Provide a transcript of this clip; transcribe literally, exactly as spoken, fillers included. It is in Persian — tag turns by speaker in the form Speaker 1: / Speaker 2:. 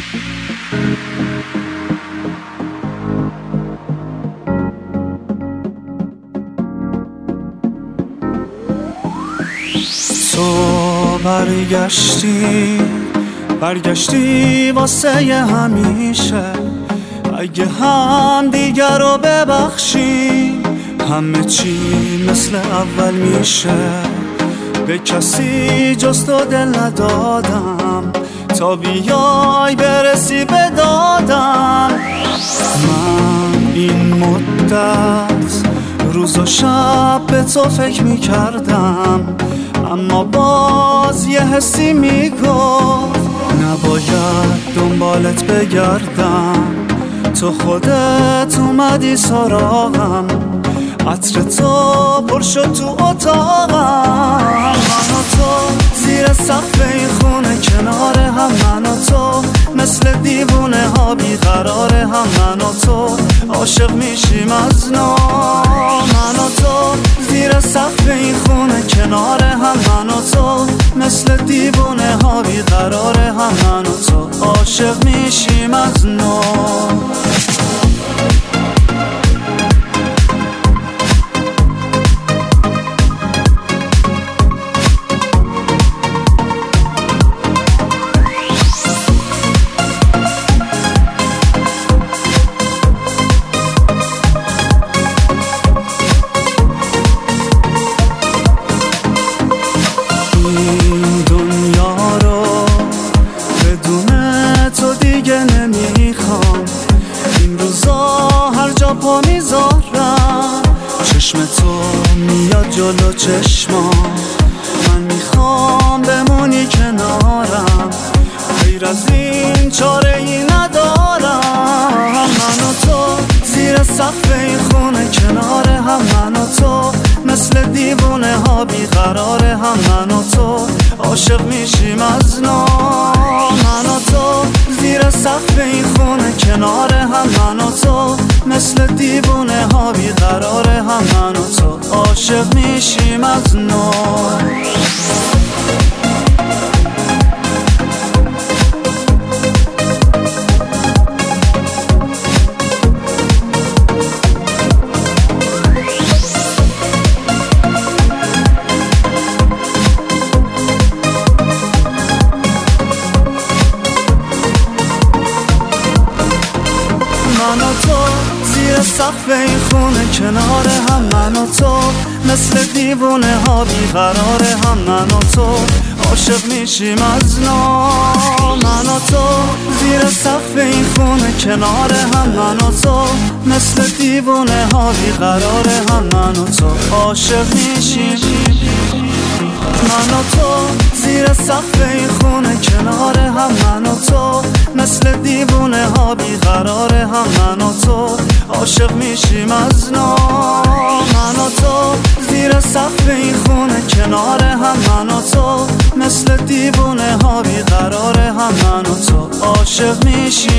Speaker 1: تو برگشتی برگشتی واسه همیشه، اگه هم دیگر رو ببخشی همه چی مثل اول میشه. به کسی جز تو دل ندادم تا بیای برسی به دادم. من این مدت روز و شب به تو فکر میکردم، اما باز یه حسی میگفت نباید دنبالت بگردم. تو خودت اومدی سراغم، عطر تو پر شد تو اتاقم. من و تو زیر سقف این خونه کنار هم، من و تو مثل دیوونه ها بیقرار هم. من و تو عاشق میشیم از نو، من و تو زیر سقف این خونه کنار هم. من و تو مثل دیوونه ها بیقرار هم. من و تو عاشق میشیم از نو. پا میذارم چشم تو میاد جلو چشمام، من میخوام بمونی کنارم، غیر از این چاره ای ندارم. من و تو زیر سقف این خونه کنار هم، من و تو مثل دیوونه ها بیقرار هم. من و تو عاشق میشیم از نو، من و تو زیر سقف این خونه کنار هم. من و تو مثل دیوونه ها بیقرار هم. من و تو عاشق میشیم از نو. من و تو زیر سقف این خونه کنار هم، من و تو مثل دیوونه ها بیقرار هم. من و تو عاشق میشیم از نو، من و تو زیر سقف این خونه کنار هم. من و تو مثل دیوونه ها بیقرار هم. من و تو عاشق میشیم، من و تو زیر سقف این خونه کنار هم. من و تو مثل دیوونه ها بیقرار هم. من و تو عاشق میشیم از نو، من و تو زیر سقف این خونه کنار هم. من و تو مثل دیوونه ها بیقرار هم. من و تو عاشق میشیم.